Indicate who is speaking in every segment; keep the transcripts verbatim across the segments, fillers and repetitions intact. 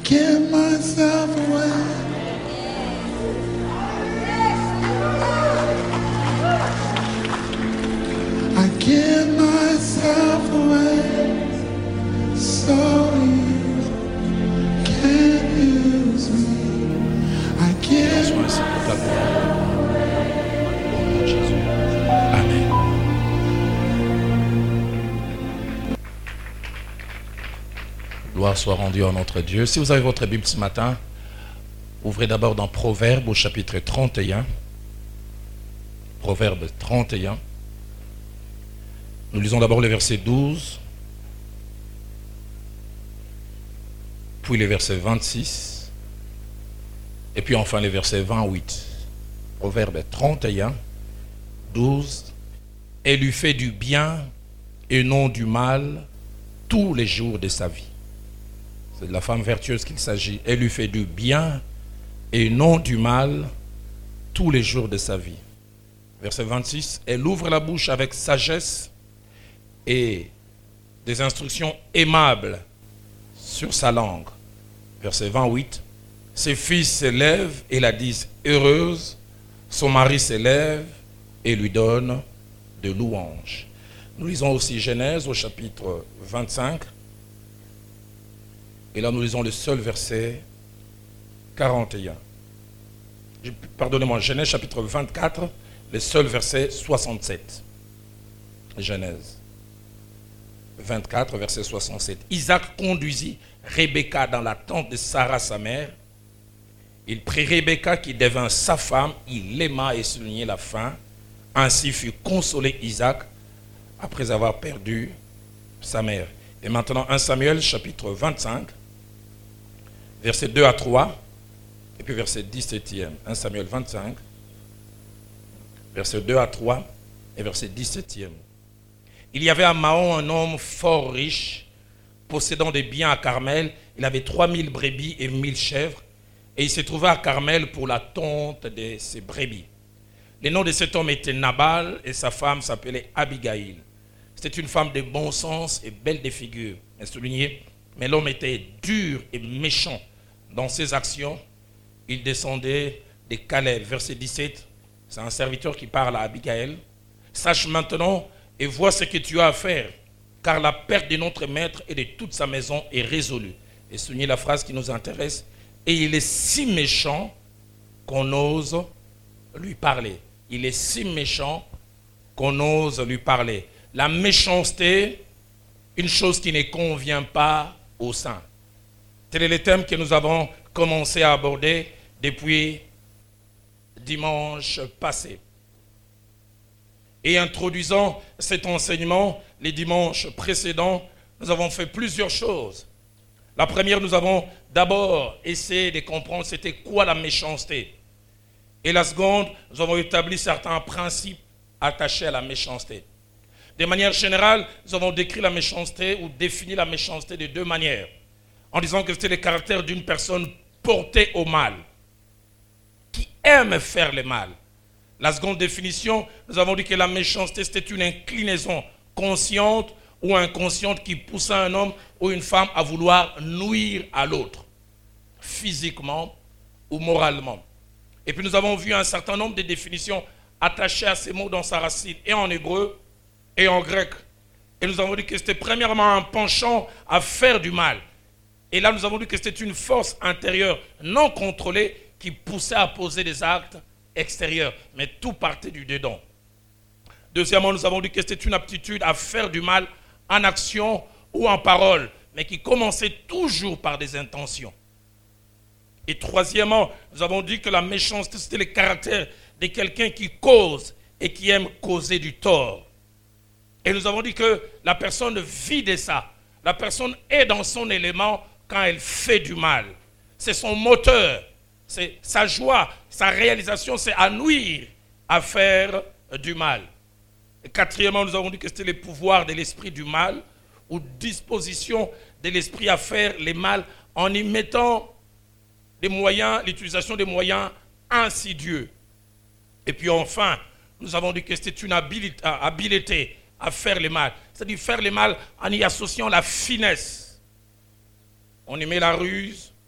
Speaker 1: give myself away. I give myself away. So you can use me. I give myself away.
Speaker 2: Amen. Gloire soit rendue à notre Dieu. Si vous avez votre Bible ce matin, ouvrez d'abord dans Proverbes au chapitre trente et un. Proverbes trente et un. Nous lisons d'abord le verset douze, puis le verset vingt-six, et puis enfin le verset vingt-huit. Proverbes trente et un, douze. Elle lui fait du bien et non du mal tous les jours de sa vie. C'est de la femme vertueuse qu'il s'agit. Elle lui fait du bien et non du mal tous les jours de sa vie. Verset vingt-six. Elle ouvre la bouche avec sagesse et des instructions aimables sur sa langue. Verset vingt-huit. Ses fils s'élèvent et la disent heureuse. Son mari s'élève et lui donne de louanges. Nous lisons aussi Genèse au chapitre vingt-cinq. Et là, nous lisons le seul verset quarante et un. Pardonnez-moi, Genèse chapitre vingt-quatre, le seul verset soixante-sept. Genèse vingt-quatre, verset soixante-sept. Isaac conduisit Rebecca dans la tente de Sarah, sa mère. Il prit Rebecca qui devint sa femme. Il l'aima et soulignait la faim. Ainsi fut consolé Isaac après avoir perdu sa mère. Et maintenant, un Samuel chapitre vingt-cinq. Verset deux à trois, et puis verset dix-septième. un Samuel vingt-cinq, verset deux à trois, et verset dix-septième. Il y avait à Mahon un homme fort riche, possédant des biens à Carmel. Il avait trois mille brebis et mille chèvres, et il se trouvait à Carmel pour la tonte de ses brebis. Le nom de cet homme était Nabal, et sa femme s'appelait Abigail. C'était une femme de bon sens et belle de figure. Et souligné, mais l'homme était dur et méchant dans ses actions. Il descendait de Caleb. Verset dix-sept, c'est un serviteur qui parle à Abigail. Sache maintenant et vois ce que tu as à faire, car la perte de notre maître et de toute sa maison est résolue. Et soulignez la phrase qui nous intéresse. Et il est si méchant qu'on ose lui parler. Il est si méchant qu'on ose lui parler. La méchanceté, une chose qui ne convient pas au saint. Tel est le thème que nous avons commencé à aborder depuis dimanche passé. Et introduisant cet enseignement les dimanches précédents, nous avons fait plusieurs choses. La première, nous avons d'abord essayé de comprendre c'était quoi la méchanceté. Et la seconde, nous avons établi certains principes attachés à la méchanceté. De manière générale, nous avons décrit la méchanceté ou défini la méchanceté de deux manières. En disant que c'était le caractère d'une personne portée au mal, qui aime faire le mal. La seconde définition, nous avons dit que la méchanceté, c'était une inclinaison consciente ou inconsciente qui pousse un homme ou une femme à vouloir nuire à l'autre, physiquement ou moralement. Et puis nous avons vu un certain nombre de définitions attachées à ces mots dans sa racine, et en hébreu et en grec. Et nous avons dit que c'était premièrement un penchant à faire du mal. Et là, nous avons dit que c'était une force intérieure non contrôlée qui poussait à poser des actes extérieurs. Mais tout partait du dedans. Deuxièmement, nous avons dit que c'était une aptitude à faire du mal en action ou en parole, mais qui commençait toujours par des intentions. Et troisièmement, nous avons dit que la méchanceté, c'était le caractère de quelqu'un qui cause et qui aime causer du tort. Et nous avons dit que la personne vit de ça. La personne est dans son élément quand elle fait du mal. C'est son moteur, c'est sa joie, sa réalisation, c'est à nuire, à faire du mal. Et quatrièmement, nous avons dit que c'était le pouvoir de l'esprit du mal ou disposition de l'esprit à faire le mal en y mettant des moyens, l'utilisation des moyens insidieux. Et puis enfin, nous avons dit que c'était une habileté, habileté à faire le mal. C'est-à-dire faire le mal en y associant la finesse. On y met la ruse,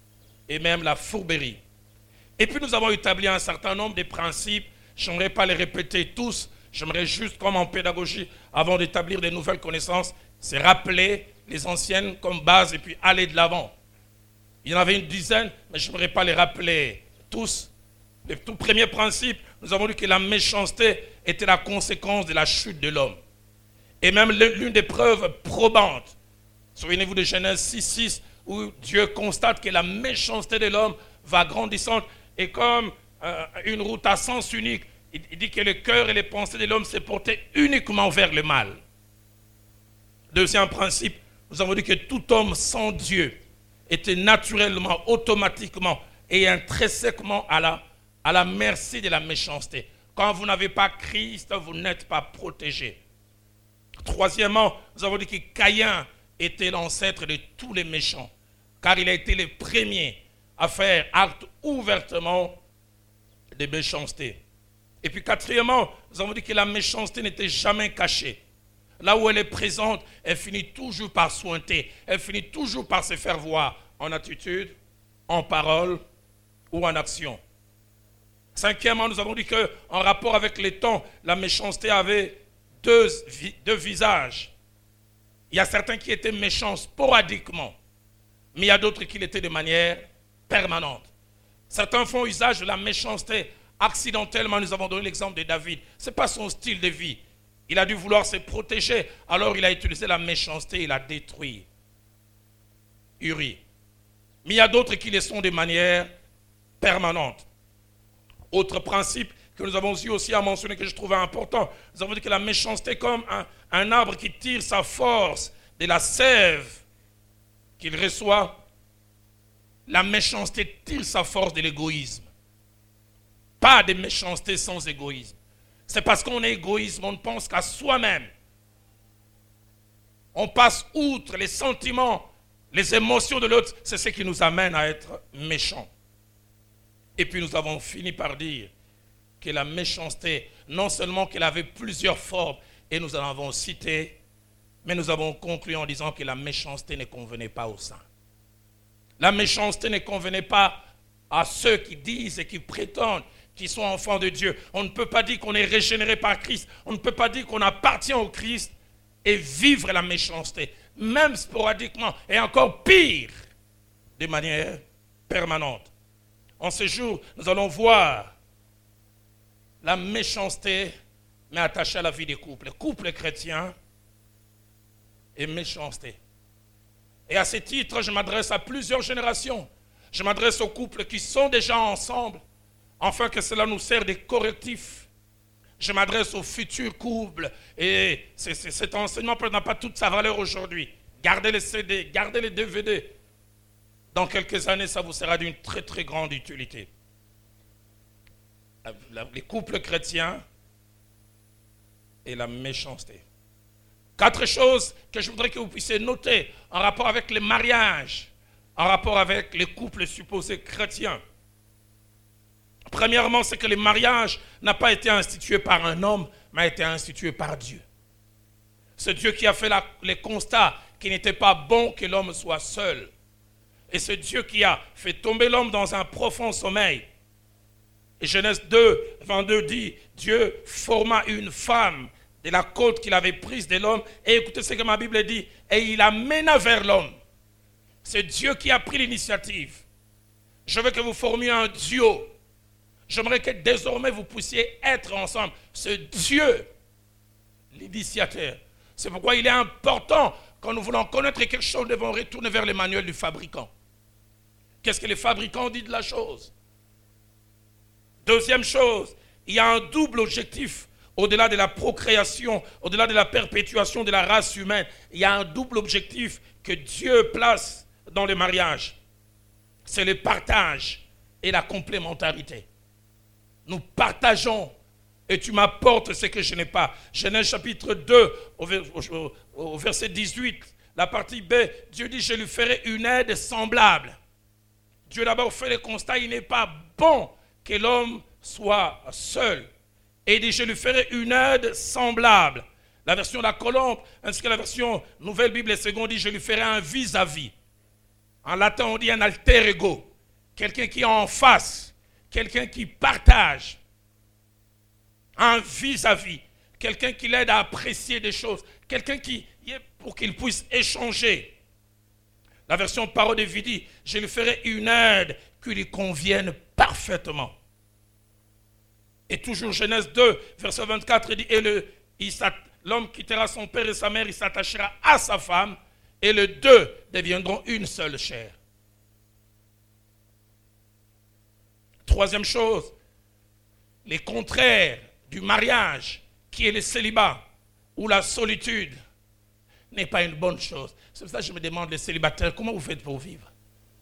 Speaker 2: et même la fourberie. Et puis nous avons établi un certain nombre de principes. Je n'aimerais pas les répéter tous. J'aimerais juste, comme en pédagogie, avant d'établir de nouvelles connaissances, c'est rappeler les anciennes comme base et puis aller de l'avant. Il y en avait une dizaine, mais je n'aimerais pas les rappeler tous. Le tout premier principe, nous avons dit que la méchanceté était la conséquence de la chute de l'homme. Et même l'une des preuves probantes, souvenez-vous de Genèse six six, où Dieu constate que la méchanceté de l'homme va grandissante et comme euh, une route à sens unique, il, il dit que le cœur et les pensées de l'homme se portaient uniquement vers le mal. Deuxième principe, nous avons dit que tout homme sans Dieu était naturellement, automatiquement et intrinsèquement à la, à la merci de la méchanceté. Quand vous n'avez pas Christ, vous n'êtes pas protégé. Troisièmement, nous avons dit que Caïn était l'ancêtre de tous les méchants, car il a été le premier à faire acte ouvertement de méchanceté. Et puis quatrièmement, nous avons dit que la méchanceté n'était jamais cachée. Là où elle est présente, elle finit toujours par sointer, elle finit toujours par se faire voir en attitude, en parole ou en action. Cinquièmement, nous avons dit qu'en rapport avec les temps, la méchanceté avait deux, deux visages. Il y a certains qui étaient méchants sporadiquement, mais il y a d'autres qui l'étaient de manière permanente. Certains font usage de la méchanceté accidentellement. Nous avons donné l'exemple de David. Ce n'est pas son style de vie. Il a dû vouloir se protéger, alors il a utilisé la méchanceté, il a détruit Uri. Mais il y a d'autres qui le sont de manière permanente. Autre principe que nous avons eu aussi à mentionner, que je trouvais important, nous avons dit que la méchanceté est comme un, un arbre qui tire sa force de la sève qu'il reçoit. La méchanceté tire sa force de l'égoïsme. Pas de méchanceté sans égoïsme. C'est parce qu'on est égoïste, on ne pense qu'à soi-même. On passe outre les sentiments, les émotions de l'autre. C'est ce qui nous amène à être méchants. Et puis nous avons fini par dire que la méchanceté, non seulement qu'elle avait plusieurs formes, et nous en avons cité, mais nous avons conclu en disant que la méchanceté ne convenait pas aux saints. La méchanceté ne convenait pas à ceux qui disent et qui prétendent qui sont enfants de Dieu. On ne peut pas dire qu'on est régénéré par Christ. On ne peut pas dire qu'on appartient au Christ et vivre la méchanceté, même sporadiquement, et encore pire, de manière permanente. En ce jour, nous allons voir la méchanceté, mais attachée à la vie des couples. Couple chrétien et méchanceté. Et à ce titre, je m'adresse à plusieurs générations. Je m'adresse aux couples qui sont déjà ensemble, afin que cela nous sert de correctif. Je m'adresse aux futurs couples. Et c'est, c'est, cet enseignement n'a pas toute sa valeur aujourd'hui. Gardez les C D, gardez les D V D. Dans quelques années, ça vous sera d'une très très grande utilité. La, la, les couples chrétiens et la méchanceté. Quatre choses que je voudrais que vous puissiez noter en rapport avec les mariages, en rapport avec les couples supposés chrétiens. Premièrement, c'est que le mariage n'a pas été institué par un homme, mais a été institué par Dieu. C'est Dieu qui a fait la, les constats qu'il n'était pas bon que l'homme soit seul. Et c'est Dieu qui a fait tomber l'homme dans un profond sommeil. Et Genèse deux, vingt-deux dit, Dieu forma une femme de la côte qu'il avait prise de l'homme. Et écoutez ce que ma Bible dit, et il l'amena vers l'homme. C'est Dieu qui a pris l'initiative. Je veux que vous formiez un duo. J'aimerais que désormais vous puissiez être ensemble. C'est Dieu, l'initiateur. C'est pourquoi il est important, quand nous voulons connaître quelque chose, nous devons retourner vers le manuel du fabricant. Qu'est-ce que le fabricant dit de la chose? Deuxième chose, il y a un double objectif au-delà de la procréation, au-delà de la perpétuation de la race humaine. Il y a un double objectif que Dieu place dans le mariage. C'est le partage et la complémentarité. Nous partageons et tu m'apportes ce que je n'ai pas. Genèse chapitre deux, au, au, au verset dix-huit, la partie B, Dieu dit, je lui ferai une aide semblable. Dieu d'abord fait le constat, il n'est pas bon que l'homme soit seul. Et il dit, je lui ferai une aide semblable. La version La Colombe, ainsi que la version Nouvelle Bible et Seconde dit, je lui ferai un vis-à-vis. En latin, on dit un alter ego. quelqu'un qui est en face, quelqu'un qui partage, un vis-à-vis, quelqu'un qui l'aide à apprécier des choses, quelqu'un qui y est pour qu'il puisse échanger. La version parole de vie dit, je lui ferai une aide qui lui convienne parfaitement. Et toujours Genèse deux, verset vingt-quatre, il dit, et le, il l'homme quittera son père et sa mère, il s'attachera à sa femme, et les deux deviendront une seule chair. Troisième chose, les contraires du mariage, qui est le célibat ou la solitude, n'est pas une bonne chose. C'est pour ça que je me demande, les célibataires, comment vous faites pour vivre?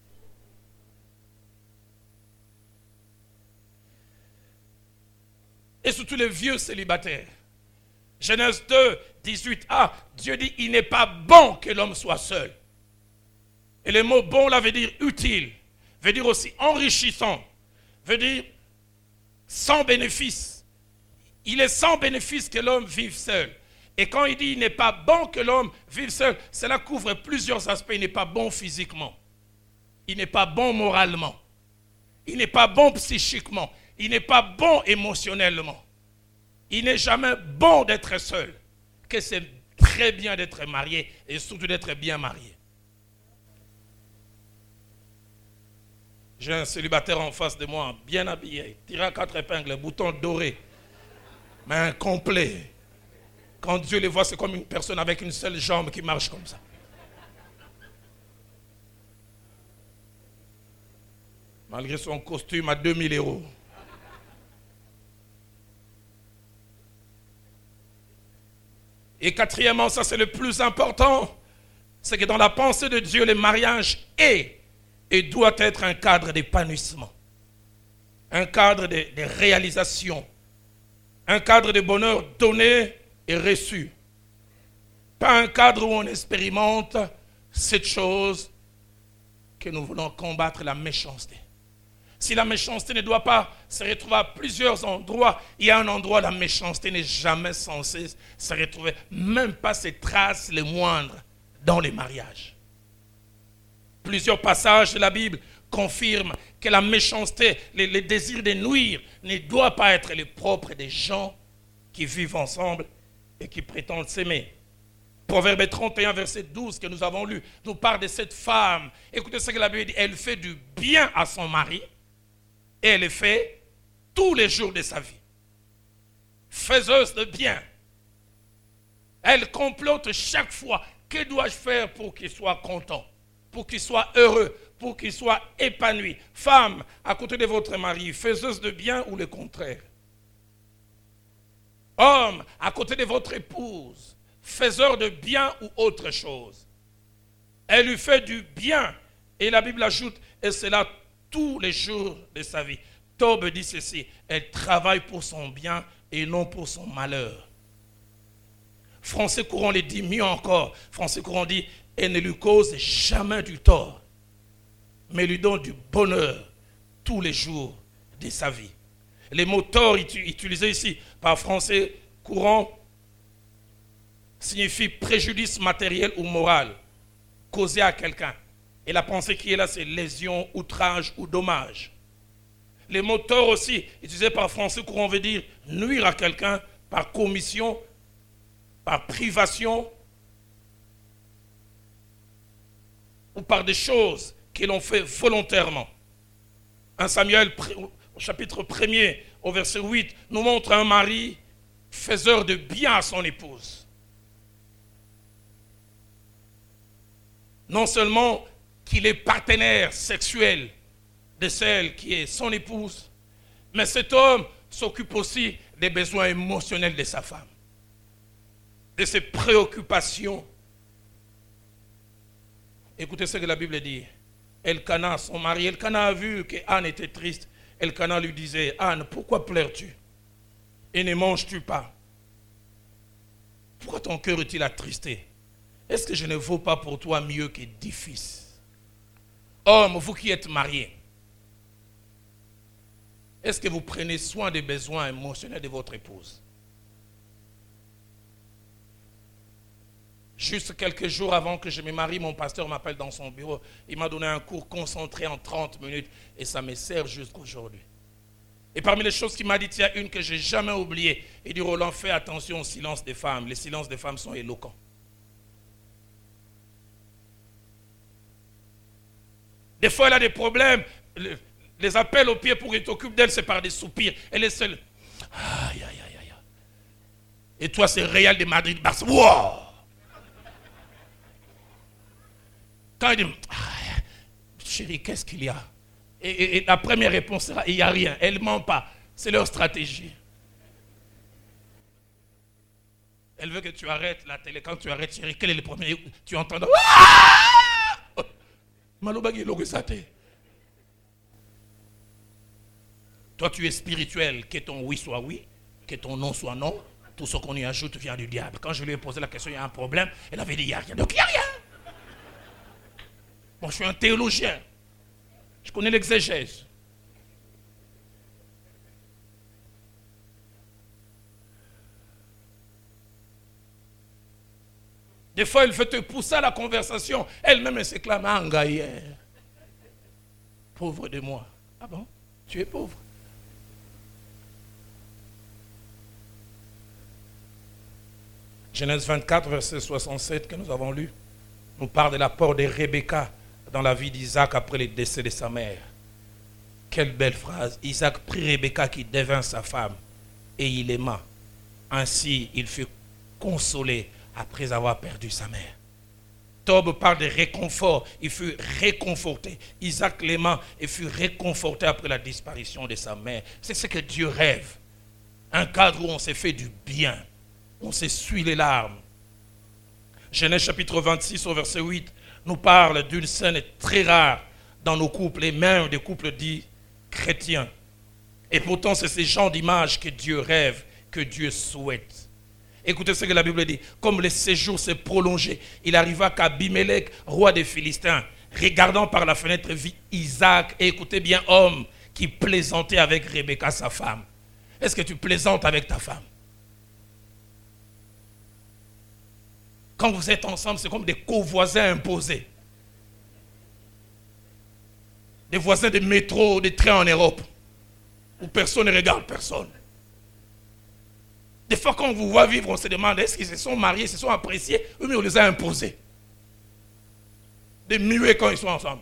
Speaker 2: Et surtout les vieux célibataires. Genèse deux, dix-huit a, Dieu dit, il n'est pas bon que l'homme soit seul. Et le mot bon là veut dire utile, veut dire aussi enrichissant, veut dire sans bénéfice. Il est sans bénéfice que l'homme vive seul. Et quand il dit il n'est pas bon que l'homme vive seul, cela couvre plusieurs aspects. Il n'est pas bon physiquement, il n'est pas bon moralement, il n'est pas bon psychiquement, il n'est pas bon émotionnellement. Il n'est jamais bon d'être seul, que c'est très bien d'être marié et surtout d'être bien marié. J'ai un célibataire en face de moi, bien habillé, tiré à quatre épingles, bouton doré, mais un complet. Quand Dieu le voit, c'est comme une personne avec une seule jambe qui marche comme ça. Malgré son costume à deux mille euros. Et quatrièmement, ça c'est le plus important, c'est que dans la pensée de Dieu, le mariage est et doit être un cadre d'épanouissement, un cadre de, de réalisation, un cadre de bonheur donné et reçu. Pas un cadre où on expérimente cette chose que nous voulons combattre, la méchanceté. Si la méchanceté ne doit pas se retrouver à plusieurs endroits, il y a un endroit où la méchanceté n'est jamais censée se retrouver, même pas ses traces les moindres dans les mariages. Plusieurs passages de la Bible confirment que la méchanceté, le, le désir de nuire ne doit pas être le propre des gens qui vivent ensemble et qui prétendent s'aimer. Proverbe trente et un, verset douze que nous avons lu, nous parle de cette femme. Écoutez ce que la Bible dit, elle fait du bien à son mari et elle le fait tous les jours de sa vie. Faiseuse de bien. Elle complote chaque fois. Que dois-je faire pour qu'il soit content, pour qu'il soit heureux, pour qu'il soit épanoui? Femme, à côté de votre mari, faiseuse de bien ou le contraire? Homme, à côté de votre épouse, faiseur de bien ou autre chose? Elle lui fait du bien. Et la Bible ajoute, et c'est là tous les jours de sa vie. Tob dit ceci, elle travaille pour son bien et non pour son malheur. Français courant les dit mieux encore. Français courant dit, elle ne lui cause jamais du tort, mais lui donne du bonheur tous les jours de sa vie. Les mots tort utilisés ici par Français courant signifie préjudice matériel ou moral causé à quelqu'un. Et la pensée qui est là, c'est lésion, outrage ou dommage. Les mots tort aussi, utilisés par Français courant, veut dire nuire à quelqu'un par commission, par privation ou par des choses que l'on fait volontairement. un Samuel au chapitre premier, au verset huit, nous montre un mari faiseur de bien à son épouse. Non seulement qu'il est partenaire sexuel de celle qui est son épouse, mais cet homme s'occupe aussi des besoins émotionnels de sa femme, de ses préoccupations. Écoutez ce que la Bible dit. Elkana, son mari, Elkana a vu que Anne était triste. Elkana lui disait, Anne, pourquoi pleures-tu et ne manges-tu pas? Pourquoi ton cœur est-il attristé? Est-ce que je ne vaux pas pour toi mieux que dix fils? Homme, vous qui êtes mariés, est-ce que vous prenez soin des besoins émotionnels de votre épouse? Juste quelques jours avant que je me marie, mon pasteur m'appelle dans son bureau. Il m'a donné un cours concentré en trente minutes et ça me sert jusqu'aujourd'hui. Et parmi les choses qu'il m'a dites, il y a une que je n'ai jamais oubliée. Il dit, Roland, fais attention au silence des femmes. Les silences des femmes sont éloquents. Des fois, elle a des problèmes. Les appels au pied pour qu'il t'occupe d'elle, c'est par des soupirs. Elle est seule. Aïe, aïe, aïe, aïe. Et toi, c'est Real de Madrid, Barcelone. Wow! Quand il dit, ah, chérie, qu'est-ce qu'il y a? et, et, et la première réponse sera, il n'y a rien. Elle ne ment pas. C'est leur stratégie. Elle veut que tu arrêtes la télé. Quand tu arrêtes, chérie, quel est le premier? Tu entends. Malobagi Logosate. Toi, tu es spirituel. Que ton oui soit oui, que ton non soit non. Tout ce qu'on y ajoute vient du diable. Quand je lui ai posé la question, il y a un problème, elle avait dit, il n'y a rien. Donc, il n'y a rien. Bon, je suis un théologien. Je connais l'exégèse. Des fois, elle veut te pousser à la conversation. Elle-même, elle s'éclame, Angaïe. Pauvre de moi. Ah bon? Tu es pauvre? Genèse vingt-quatre, verset soixante-sept que nous avons lu, nous parle de l'apport de Rebecca dans la vie d'Isaac après le décès de sa mère. Quelle belle phrase. Isaac prit Rebecca qui devint sa femme et il l'aima. Ainsi, il fut consolé après avoir perdu sa mère. Tob parle de réconfort. Il fut réconforté. Isaac l'aima et fut réconforté après la disparition de sa mère. C'est ce que Dieu rêve. Un cadre où on s'est fait du bien. On s'essuie les larmes. Genèse chapitre vingt-six au verset huit nous parle d'une scène très rare dans nos couples et même des couples dits chrétiens. Et pourtant c'est ce genre d'image que Dieu rêve, que Dieu souhaite. Écoutez ce que la Bible dit. Comme le séjour s'est prolongé, il arriva qu'Abimelech, roi des Philistins, regardant par la fenêtre, vit Isaac, et écoutez bien, homme qui plaisantait avec Rebecca, sa femme. Est-ce que tu plaisantes avec ta femme? Quand vous êtes ensemble, c'est comme des co-voisins imposés. Des voisins de métro, des trains en Europe, où personne ne regarde personne. Des fois, quand on vous voit vivre, on se demande, est-ce qu'ils se sont mariés, se sont appréciés, ou mais on les a imposés. Des muets quand ils sont ensemble.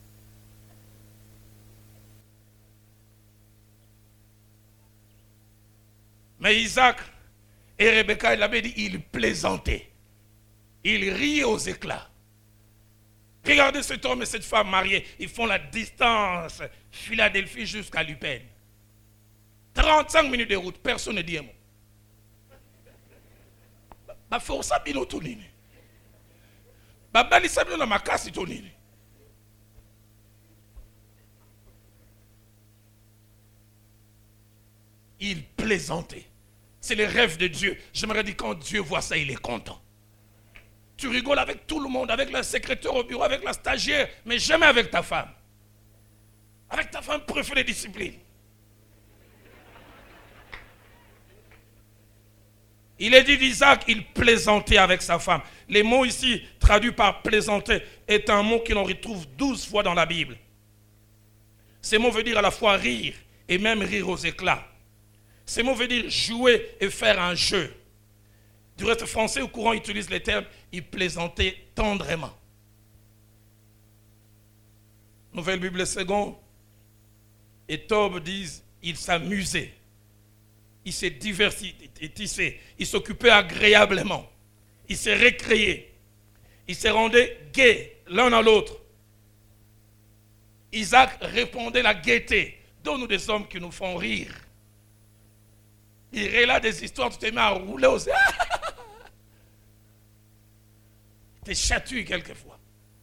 Speaker 2: Mais Isaac et Rebecca, il avait dit, ils plaisantaient. Ils rient aux éclats. Regardez cet homme et cette femme mariés. Ils font la distance Philadelphie jusqu'à Lupin. trente-cinq minutes de route. Personne ne dit un mot. Ba força bino tonini. Ba balisa bino na makasi tonini. Ils plaisantaient. C'est le rêve de Dieu. J'aimerais dire quand Dieu voit ça, il est content. Tu rigoles avec tout le monde, avec la secrétaire au bureau, avec la stagiaire, mais jamais avec ta femme. Avec ta femme préférée discipline. Il est dit d'Isaac, il plaisantait avec sa femme. Les mots ici, traduits par plaisanter, est un mot que l'on retrouve douze fois dans la Bible. Ces mots veulent dire à la fois rire et même rire aux éclats. Ces mots veulent dire jouer et faire un jeu. Du reste, français au courant utilise les termes « il plaisantait tendrement ». Nouvelle Bible seconde, et Tob disent « il s'amusait ». Il s'est diversifié, il s'occupait agréablement, il s'est récréé, il s'est rendu gai l'un à l'autre. Isaac répondait la gaieté. Donne-nous des hommes qui nous font rire. Il relate des histoires, tu te mets à rouler aux... Tu es chatouillé quelquefois.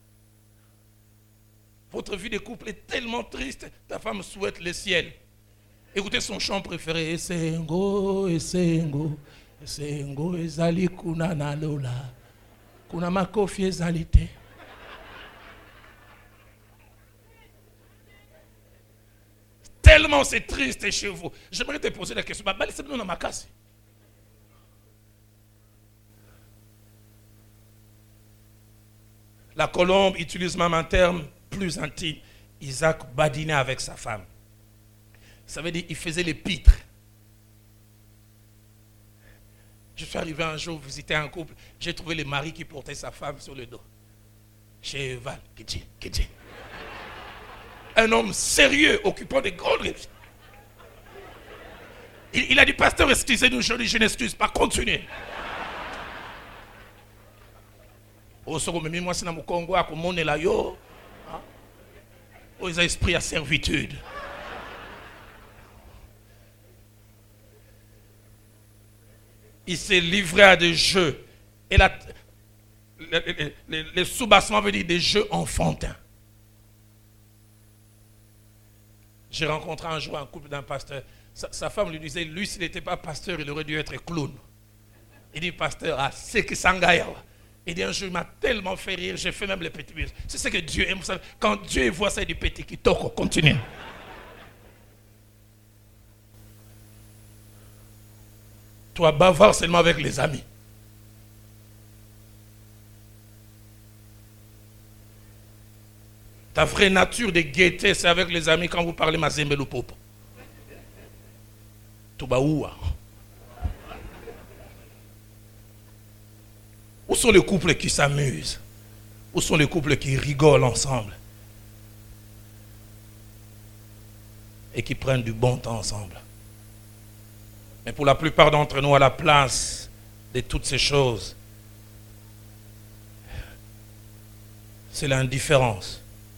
Speaker 2: Votre vie de couple est tellement triste, ta femme souhaite le ciel. Écoutez son chant préféré. Esengo, esengo, esengo, ezali kuna na lola. Kuna makofi ezali te. Tellement c'est triste chez vous. J'aimerais te poser la question. Bah, c'est dans ma casse. La colombe utilise même un terme plus intime. Isaac badinait avec sa femme. Ça veut dire qu'il faisait les pitres. Je suis arrivé un jour visiter un couple. J'ai trouvé le mari qui portait sa femme sur le dos. Chez Val, Kedji, Kedji. Un homme sérieux, occupant des grandes réussites. Il, il a dit, pasteur, excusez-nous, je dis, je n'excuse pas, continuez. Au second, mais moi, c'est dans mon Congo, à mon là, yo. Aux esprits à servitude. Il s'est livré à des jeux. Et la, les, les, les sous-bassements veulent dire des jeux enfantins. J'ai rencontré un jour un couple d'un pasteur. Sa, sa femme lui disait, lui, s'il n'était pas pasteur, il aurait dû être clown. Il dit, pasteur, ah, c'est que Sangaya. Il dit, un jour, il m'a tellement fait rire, j'ai fait même les petits bus. C'est ce que Dieu aime. Quand Dieu voit ça, il dit, petit qui toque, continue. Toi, bavard seulement avec les amis. Ta vraie nature de gaieté, c'est avec les amis quand vous parlez mazembe ou popo. Toubaoua. Où sont les couples qui s'amusent? Où sont les couples qui rigolent ensemble? Et qui prennent du bon temps ensemble? Mais pour la plupart d'entre nous, à la place de toutes ces choses, c'est l'indifférence.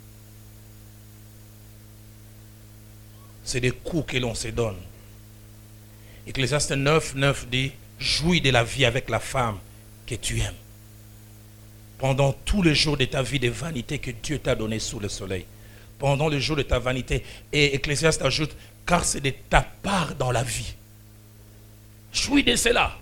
Speaker 2: C'est des coups que l'on se donne. Ecclésiaste neuf, neuf dit, jouis de la vie avec la femme que tu aimes. Pendant tous les jours de ta vie de vanité que Dieu t'a donné sous le soleil. Pendant les jours de ta vanité. Et Ecclésiaste ajoute, car c'est de ta part dans la vie. Jouis de cela.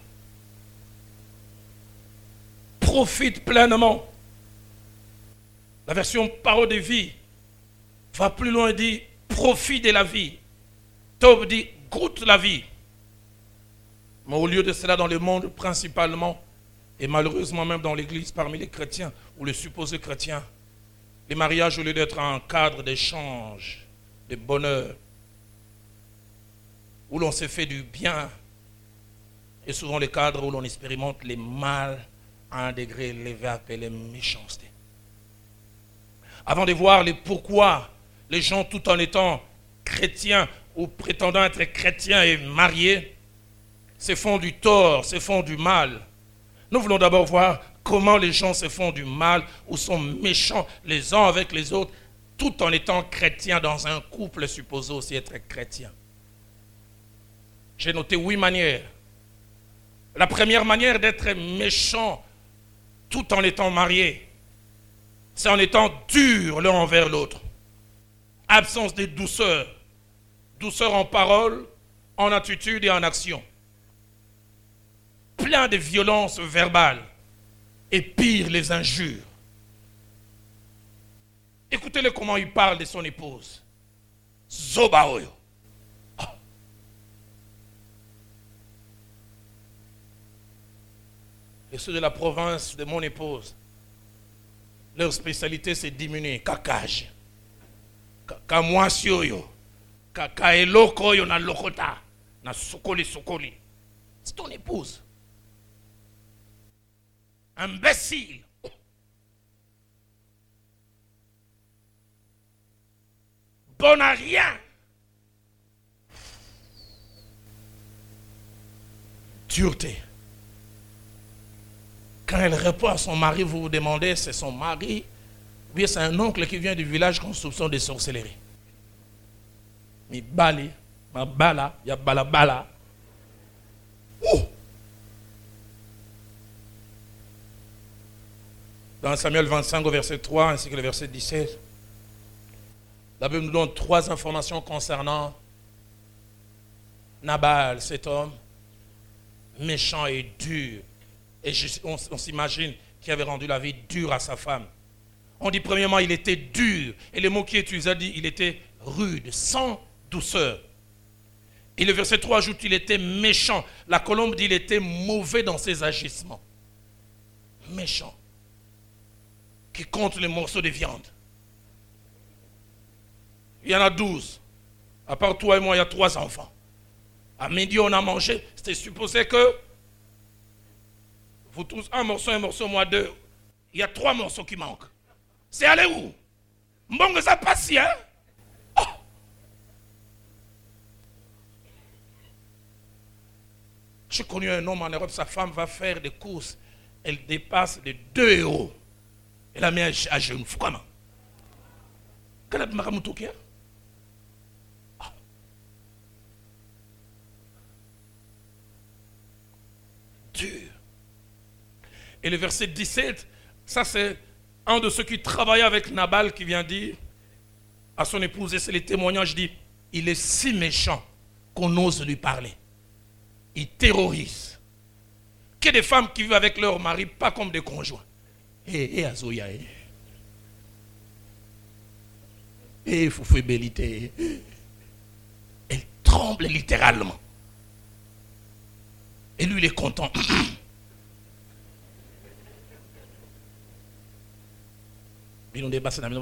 Speaker 2: Profite pleinement. La version parole de vie va plus loin et dit, profite de la vie. Tob dit, goûte la vie. Mais au lieu de cela, dans le monde principalement, et malheureusement même dans l'église parmi les chrétiens ou les supposés chrétiens, les mariages, au lieu d'être un cadre d'échange, de bonheur, où l'on se fait du bien, et souvent les cadres où l'on expérimente les mal à un degré élevé appelé méchanceté. Avant de voir les pourquoi les gens, tout en étant chrétiens ou prétendant être chrétiens et mariés, se font du tort, se font du mal. Nous voulons d'abord voir comment les gens se font du mal ou sont méchants les uns avec les autres, tout en étant chrétiens dans un couple supposé aussi être chrétien. J'ai noté huit manières. La première manière d'être méchant tout en étant marié, c'est en étant dur l'un envers l'autre. Absence de douceur. Douceur en parole, en attitude et en action. Plein de violence verbale. Et pire, les injures. Écoutez-le comment il parle de son épouse. Zobaoyo. Oh. Et ceux de la province de mon épouse, leur spécialité c'est diminuer. Kakage. Kamwasio. Kakaeloko yo na lokota. Na sokoli sokoli. C'est ton épouse. Imbécile. Bon à rien. Dureté. Quand elle répond à son mari, vous vous demandez, c'est son mari ou bien c'est un oncle qui vient du village qu'on soupçonne de sorcellerie. Mais bali, ma bala, ya bala bala. Oh! Dans Samuel vingt-cinq au verset trois ainsi que le verset dix-sept, la Bible nous donne trois informations concernant Nabal, cet homme méchant et dur. Et je, on, on s'imagine qu'il avait rendu la vie dure à sa femme. On dit premièrement, il était dur. Et le mot qui est utilisé dit, il était rude, sans douceur. Et le verset trois ajoute, il était méchant. La colombe dit, il était mauvais dans ses agissements. Méchant. qui compte les morceaux de viande. Il y en a douze. À part toi et moi, il y a trois enfants. À midi, on a mangé. C'était supposé que vous tous, un morceau, un morceau, moi deux. Il y a trois morceaux qui manquent. C'est aller où? Bon, ça passe, hein? Oh. J'ai connu un homme en Europe, sa femme va faire des courses. Elle dépasse les deux euros. Elle a mis à genoux. Comment? Quel est le maramoutou qui est? Dur. Et le verset dix-sept, ça c'est un de ceux qui travaillaient avec Nabal qui vient dire à son épouse, et c'est les témoignages, dit, il est si méchant qu'on ose lui parler. Il terrorise. Que des femmes qui vivent avec leur mari, pas comme des conjoints. Eh, eh, Azoya, eh. Eh, Foufou Bélité. Elle tremble littéralement. Et lui, il est content. Non.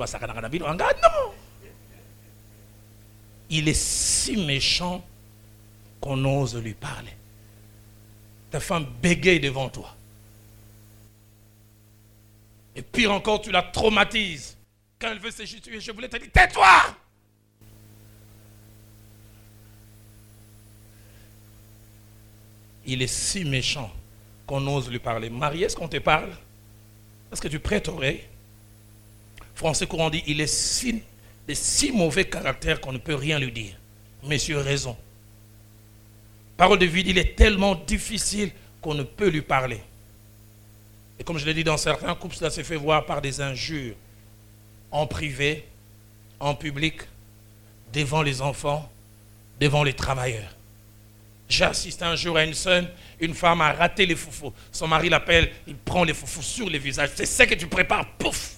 Speaker 2: Il est si méchant qu'on ose lui parler. Ta femme bégaye devant toi. Et pire encore, tu la traumatises. Quand elle veut se justifier, je voulais te dire, tais-toi! Il est si méchant qu'on ose lui parler. Marie, est-ce qu'on te parle? Est-ce que tu prêtes oreille? Français courant dit, il est si, de si mauvais caractère qu'on ne peut rien lui dire. Monsieur a raison. Parole de vie, il est tellement difficile qu'on ne peut lui parler. Et comme je l'ai dit, dans certains couples, cela se fait voir par des injures. En privé, en public, devant les enfants, devant les travailleurs. J'ai assisté un jour à une scène, une femme a raté les foufous. Son mari l'appelle, il prend les foufous sur les visages. C'est ça que tu prépares, pouf!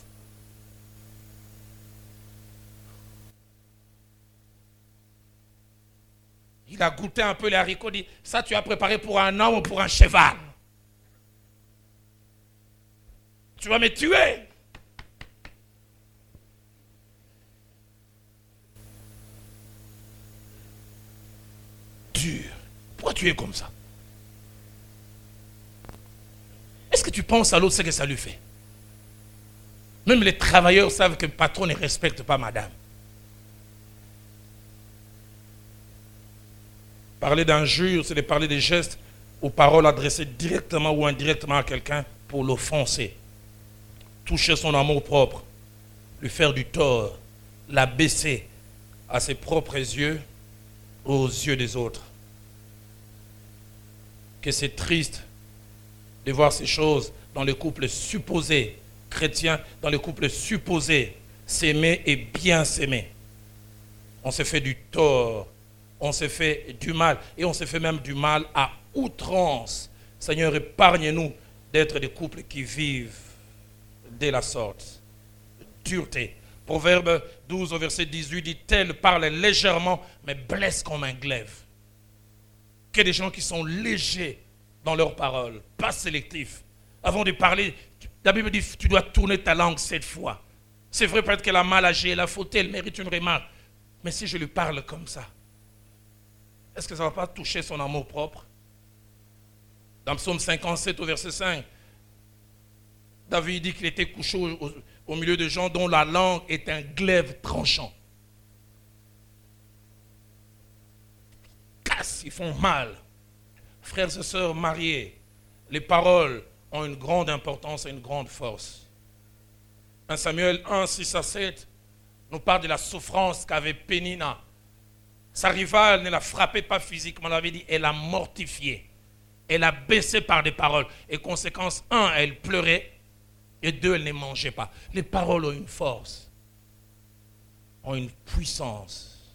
Speaker 2: Il a goûté un peu les haricots, dit, ça tu as préparé pour un homme ou pour un cheval? Tu vas me tuer! Dur. Pourquoi tu es comme ça? Est-ce que tu penses à l'autre ce que ça lui fait? Même les travailleurs savent que le patron ne respecte pas madame. Parler d'injures, c'est de parler des gestes ou paroles adressées directement ou indirectement à quelqu'un pour l'offenser. Toucher son amour propre, lui faire du tort, l'abaisser à ses propres yeux ou aux yeux des autres. Que c'est triste de voir ces choses dans les couples supposés chrétiens, dans les couples supposés s'aimer et bien s'aimer. On se fait du tort, on se fait du mal, et on se fait même du mal à outrance. Seigneur, épargne-nous d'être des couples qui vivent de la sorte. Dureté. Proverbe douze au verset dix-huit dit, tel parle légèrement, mais blesse comme un glaive. Que des gens qui sont légers dans leurs paroles, pas sélectifs. Avant de parler, la Bible dit, tu dois tourner ta langue sept fois. C'est vrai peut-être qu'elle a mal agi, elle a fauté, elle mérite une remarque. Mais si je lui parle comme ça, est-ce que ça ne va pas toucher son amour propre? Dans Psaume cinquante-sept au verset cinq, David dit qu'il était couché au, au, au milieu de gens dont la langue est un glaive tranchant. Casse, ils font mal. Frères et sœurs mariés, les paroles ont une grande importance et une grande force. un Samuel un, six à sept nous parle de la souffrance qu'avait Pénina. Sa rivale ne l'a frappé pas physiquement, elle avait dit, elle l'a mortifié. Elle a baissé par des paroles. Et conséquence, un, elle pleurait, et deux, elle ne mangeait pas. Les paroles ont une force, ont une puissance.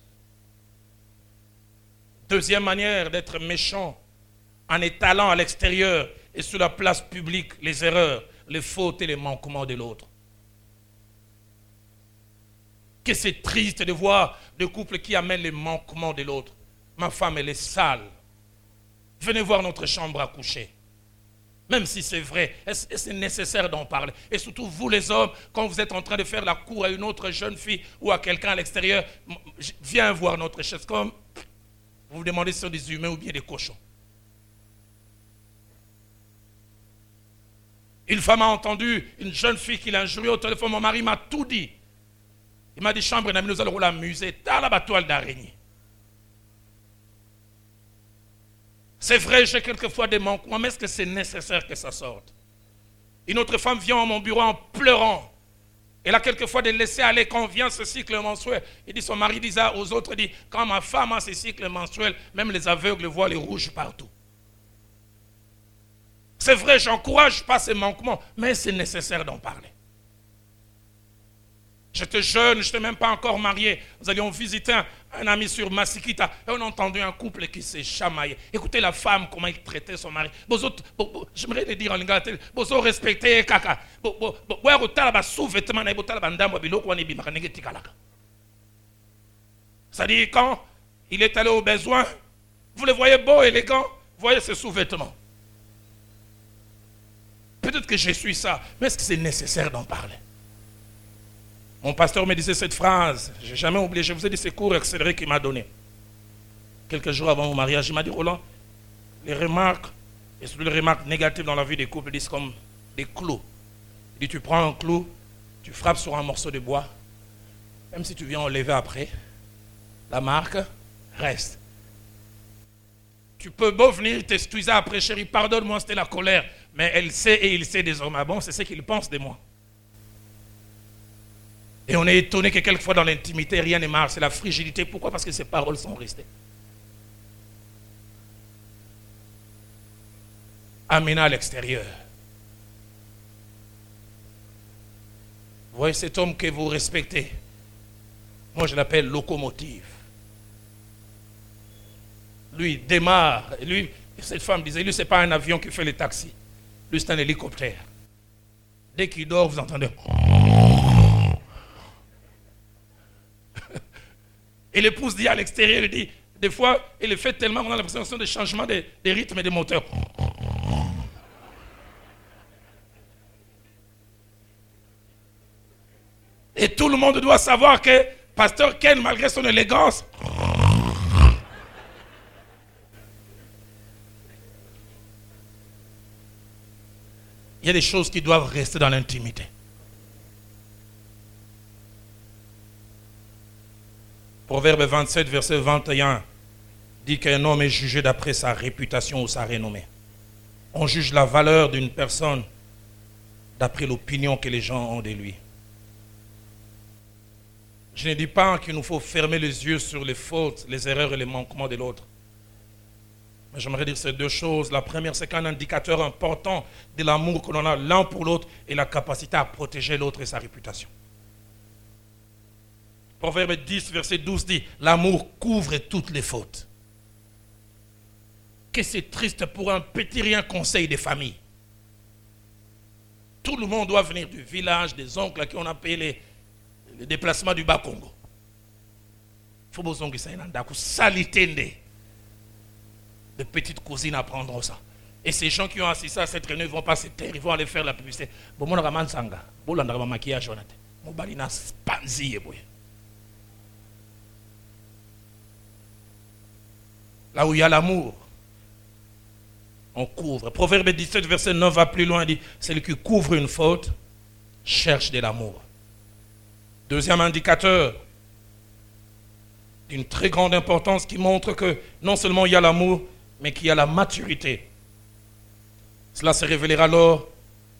Speaker 2: Deuxième manière d'être méchant, en étalant à l'extérieur et sur la place publique les erreurs, les fautes et les manquements de l'autre. Que c'est triste de voir des couples qui amènent les manquements de l'autre. Ma femme, elle est sale. Venez voir notre chambre à coucher. Même si c'est vrai, est-ce que c'est nécessaire d'en parler? Et surtout vous les hommes, quand vous êtes en train de faire la cour à une autre jeune fille ou à quelqu'un à l'extérieur, viens voir notre chaise, comme vous vous demandez si ce sont des humains ou bien des cochons. Une femme a entendu une jeune fille qui l'a injuriée au téléphone, mon mari m'a tout dit. Il m'a dit, chambre d'amis, nous allons l'amuser. T'as la toile d'araignée. C'est vrai, j'ai quelquefois des manquements, mais est-ce que c'est nécessaire que ça sorte? Une autre femme vient à mon bureau en pleurant. Elle a quelquefois de laisser aller quand vient ce cycle menstruel. Il dit, son mari dit ça aux autres, dit, quand ma femme a ce cycle menstruel, même les aveugles voient les rouges partout. C'est vrai, je n'encourage pas ces manquements, mais c'est nécessaire d'en parler. J'étais jeune, je n'étais même pas encore marié. Nous allions visiter un, un ami sur Masikita et on a entendu un couple qui s'est chamaillé. Écoutez la femme, comment il traitait son mari. J'aimerais le dire en langage, bozo respecter kaka. C'est-à-dire quand il est allé au besoin, vous le voyez beau, élégant, vous voyez ses sous-vêtements. Peut-être que je suis ça, mais est-ce que c'est nécessaire d'en parler? Mon pasteur me disait cette phrase, je n'ai jamais oublié, je vous ai dit ces cours accélérés qu'il m'a donné. Quelques jours avant mon mariage, il m'a dit, Roland, les remarques, et surtout les remarques négatives dans la vie des couples, disent comme des clous. Il dit, tu prends un clou, tu frappes sur un morceau de bois, même si tu viens enlever après, la marque reste. Tu peux beau venir t'excuser après, chérie, pardonne-moi, c'était la colère, mais elle sait et il sait désormais, bon, c'est ce qu'il pense de moi. Et on est étonné que quelquefois dans l'intimité, rien ne marche. C'est la frigidité. Pourquoi? Parce que ces paroles sont restées. Amenez à l'extérieur. Vous voyez cet homme que vous respectez. Moi, je l'appelle locomotive. Lui, démarre. Lui, cette femme disait, lui, ce n'est pas un avion qui fait les taxis. Lui, c'est un hélicoptère. Dès qu'il dort, vous entendez... Et l'épouse dit à l'extérieur, il dit, des fois, il le fait tellement qu'on a l'impression de changement des de rythmes et des moteurs. Et tout le monde doit savoir que Pasteur Ken, malgré son élégance, il y a des choses qui doivent rester dans l'intimité. Proverbe vingt-sept, verset vingt et un, dit qu'un homme est jugé d'après sa réputation ou sa renommée. On juge la valeur d'une personne d'après l'opinion que les gens ont de lui. Je ne dis pas qu'il nous faut fermer les yeux sur les fautes, les erreurs et les manquements de l'autre. Mais j'aimerais dire ces deux choses. La première, c'est qu'un indicateur important de l'amour que l'on a l'un pour l'autre est la capacité à protéger l'autre et sa réputation. Proverbe dix, verset douze dit, l'amour couvre toutes les fautes. Que c'est triste pour un petit rien conseil des familles. Tout le monde doit venir du village, des oncles à qui on a payé les, les déplacements du Bas-Congo. Il faut que ça salitende. De petites cousines apprendront ça. Et ces gens qui ont assisté à cette réunion ne vont pas se taire, ils vont aller faire la publicité. Bon, mon raman sanga, bon, on a maquillage, Jonathan. Mon balina spanzi, boy. Là où il y a l'amour, on couvre. Proverbe dix-sept, verset neuf va plus loin, dit, celui qui couvre une faute cherche de l'amour. Deuxième indicateur d'une très grande importance qui montre que non seulement il y a l'amour, mais qu'il y a la maturité. Cela se révélera lors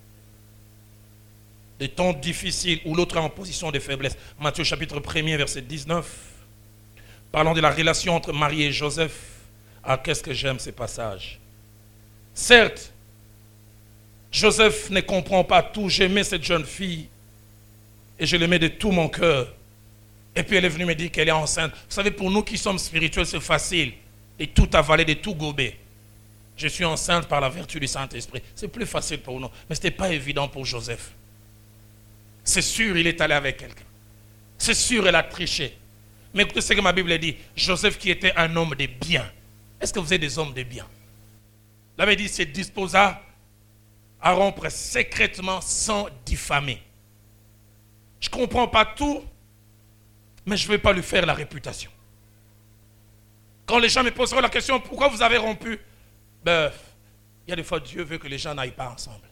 Speaker 2: des temps difficiles où l'autre est en position de faiblesse. Matthieu chapitre premier, verset dix-neuf, parlant de la relation entre Marie et Joseph. Ah, qu'est-ce que j'aime ces passages. Certes, Joseph ne comprend pas tout. J'aimais cette jeune fille et je l'aimais de tout mon cœur. Et puis elle est venue me dire qu'elle est enceinte. Vous savez, pour nous qui sommes spirituels, c'est facile de tout avaler, de tout gober. Je suis enceinte par la vertu du Saint-Esprit. C'est plus facile pour nous. Mais ce n'était pas évident pour Joseph. C'est sûr, il est allé avec quelqu'un. C'est sûr, elle a triché. Mais écoutez ce que ma Bible dit. Joseph qui était un homme de bien. Est-ce que vous êtes des hommes de bien? La Bible dit, se disposa à rompre secrètement sans diffamer. Je ne comprends pas tout, mais je ne vais pas lui faire la réputation. Quand les gens me poseront la question, pourquoi vous avez rompu? Ben, il y a des fois, Dieu veut que les gens n'aillent pas ensemble.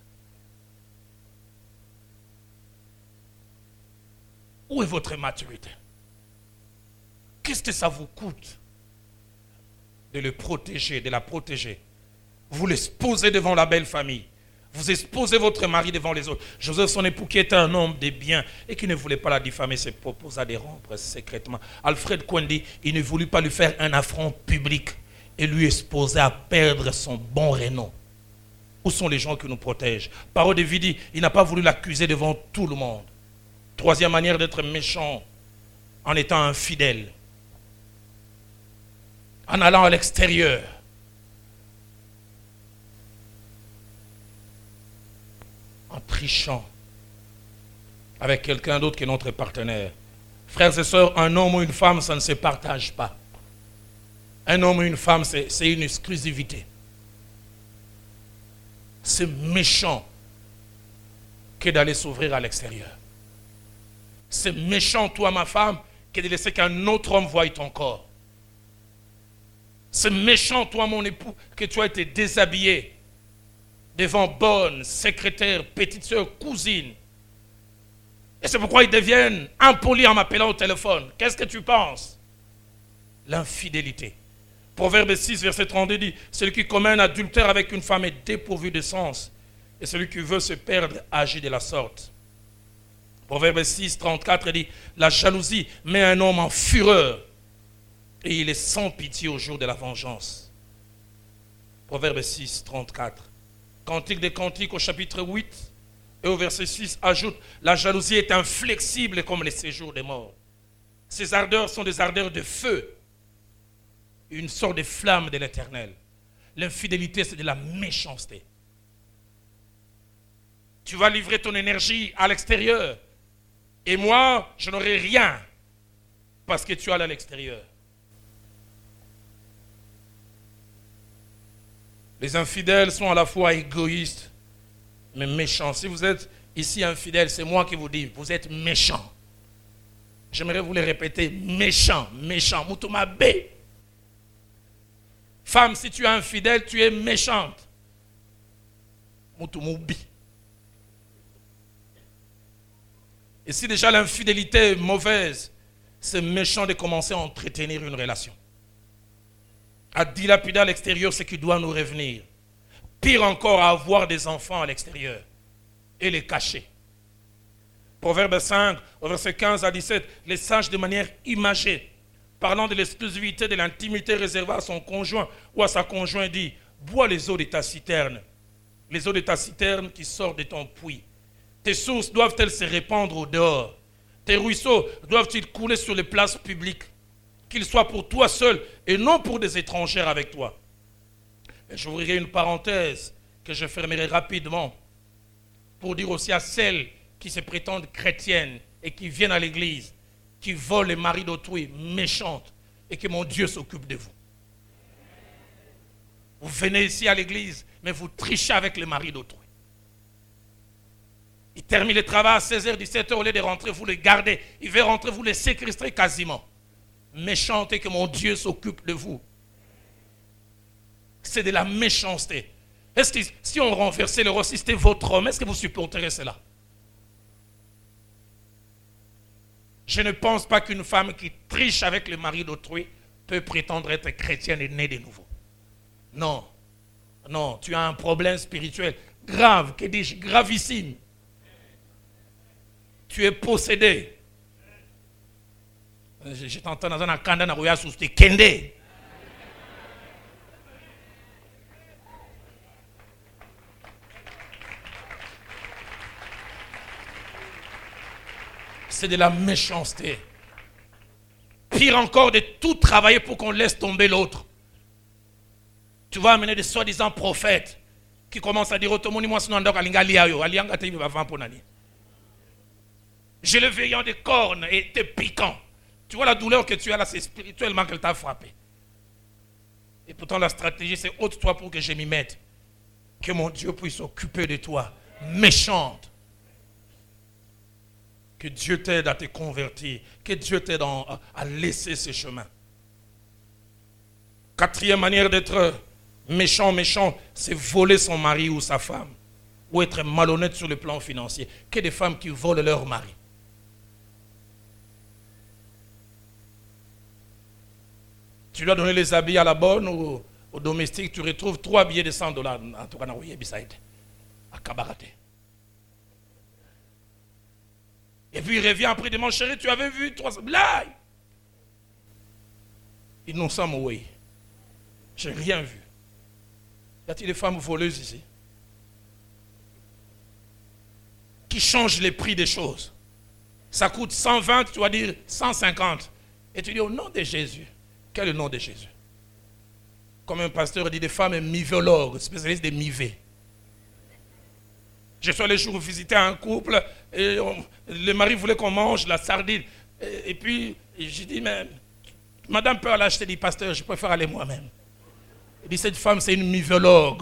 Speaker 2: Où est votre maturité? Qu'est-ce que ça vous coûte de le protéger, de la protéger? Vous l'exposez devant la belle famille. Vous exposez votre mari devant les autres. Joseph, son époux, qui était un homme de bien et qui ne voulait pas la diffamer, se proposa de rompre secrètement. Alfred Koundi, il ne voulut pas lui faire un affront public et lui exposer à perdre son bon renom. Où sont les gens qui nous protègent? Parole de vie dit, il n'a pas voulu l'accuser devant tout le monde. Troisième manière d'être méchant, en étant infidèle. En allant à l'extérieur. En trichant avec quelqu'un d'autre que notre partenaire. Frères et sœurs, un homme ou une femme, ça ne se partage pas. Un homme ou une femme, c'est une exclusivité. C'est méchant que d'aller s'ouvrir à l'extérieur. C'est méchant, toi, ma femme, que de laisser qu'un autre homme voie ton corps. C'est méchant, toi, mon époux, que tu as été déshabillé devant bonne, secrétaire, petite soeur, cousine. Et c'est pourquoi ils deviennent impolis en m'appelant au téléphone. Qu'est-ce que tu penses? L'infidélité. Proverbe six, verset trente-deux dit, celui qui commet un adultère avec une femme est dépourvu de sens. Et celui qui veut se perdre agit de la sorte. Proverbe six, trente-quatre dit, la jalousie met un homme en fureur et il est sans pitié au jour de la vengeance. Proverbe six, trente-quatre. Cantique des Cantiques au chapitre huit et au verset six ajoute, la jalousie est inflexible comme les séjours des morts. Ces ardeurs sont des ardeurs de feu, une sorte de flamme de l'éternel. L'infidélité, c'est de la méchanceté. Tu vas livrer ton énergie à l'extérieur. Et moi, je n'aurai rien parce que tu es allé à l'extérieur. Les infidèles sont à la fois égoïstes, mais méchants. Si vous êtes ici infidèle, c'est moi qui vous dis, vous êtes méchants. J'aimerais vous les répéter, méchant, méchant, Moutouma B. Femme, si tu es infidèle, tu es méchante. Moutoumoubi. Et si déjà l'infidélité est mauvaise, c'est méchant de commencer à entretenir une relation. À dilapider à l'extérieur ce qui doit nous revenir. Pire encore, à avoir des enfants à l'extérieur et les cacher. Proverbe cinq, au verset quinze à dix-sept, les sages de manière imagée, parlant de l'exclusivité de l'intimité réservée à son conjoint ou à sa conjointe, dit, bois les eaux de ta citerne, les eaux de ta citerne qui sortent de ton puits. Tes sources doivent-elles se répandre au dehors? Tes ruisseaux doivent-ils couler sur les places publiques? Qu'ils soient pour toi seul et non pour des étrangères avec toi. Et j'ouvrirai une parenthèse que je fermerai rapidement pour dire aussi à celles qui se prétendent chrétiennes et qui viennent à l'église, qui volent les maris d'autrui, méchantes, et que mon Dieu s'occupe de vous. Vous venez ici à l'église, mais vous trichez avec les maris d'autrui. Il termine le travail à seize heures, dix-sept heures, au lieu de rentrer, vous les gardez. Il veut rentrer, vous les séquestrez quasiment. Méchante et que mon Dieu s'occupe de vous. C'est de la méchanceté. Est-ce que si on renversait le rôle, si c'était votre homme, est-ce que vous supporterez cela? Je ne pense pas qu'une femme qui triche avec le mari d'autrui peut prétendre être chrétienne et née de nouveau. Non. Non, tu as un problème spirituel grave, que dis-je, gravissime. Tu es possédé. Je t'entends dans un kanda na roya sous tes kende. C'est de la méchanceté. Pire encore, de tout travailler pour qu'on laisse tomber l'autre. Tu vas amener des soi-disant prophètes qui commencent à dire j'ai le veillant des cornes et t'es piquant. Tu vois la douleur que tu as là, c'est spirituellement qu'elle t'a frappé. Et pourtant la stratégie, c'est ôte-toi pour que je m'y mette. Que mon Dieu puisse s'occuper de toi, méchante. Que Dieu t'aide à te convertir. Que Dieu t'aide à laisser ce chemin. Quatrième manière d'être méchant, méchant, c'est voler son mari ou sa femme. Ou être malhonnête sur le plan financier. Que des femmes qui volent leur mari. Tu dois donner les habits à la bonne ou au domestique, tu retrouves trois billets de cent dollars. En tout cas, à Kabaraté. Et puis il revient après, mon chéri, tu avais vu trois blagues. Innocent, oui. Je n'ai rien vu. Y a-t-il des femmes voleuses ici? Qui changent les prix des choses. Ça coûte cent vingt, tu vas dire cent cinquante. Et tu dis au nom de Jésus. Quel est le nom de Jésus? Comme un pasteur dit, des femmes mivologues, spécialistes des mivés. Je suis allé jour visiter un couple et on, le mari voulait qu'on mange la sardine. Et, et puis, j'ai dit, mais madame peut aller acheter, dit pasteur, je préfère aller moi-même. Il dit, cette femme, c'est une mivologue.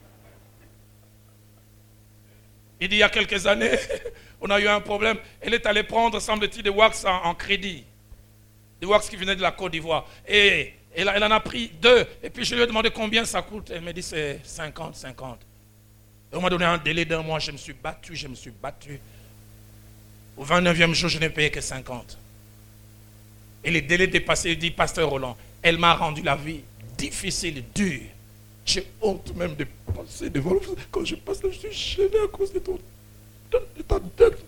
Speaker 2: Il dit, il y a quelques années, on a eu un problème. Elle est allée prendre, semble-t-il, des wax en, en crédit. Des wax qui venaient de la Côte d'Ivoire. Et elle, elle en a pris deux. Et puis je lui ai demandé combien ça coûte. Elle m'a dit c'est cinquante, cinquante. Et on m'a donné un délai d'un mois. Je me suis battu, je me suis battu. Au vingt-neuvième jour, je n'ai payé que cinquante. Et les délais dépassés, il dit, pasteur Roland, elle m'a rendu la vie difficile, dure. J'ai honte même de passer devant le... Quand je passe là, je suis gêné à cause de ton... de ta dette.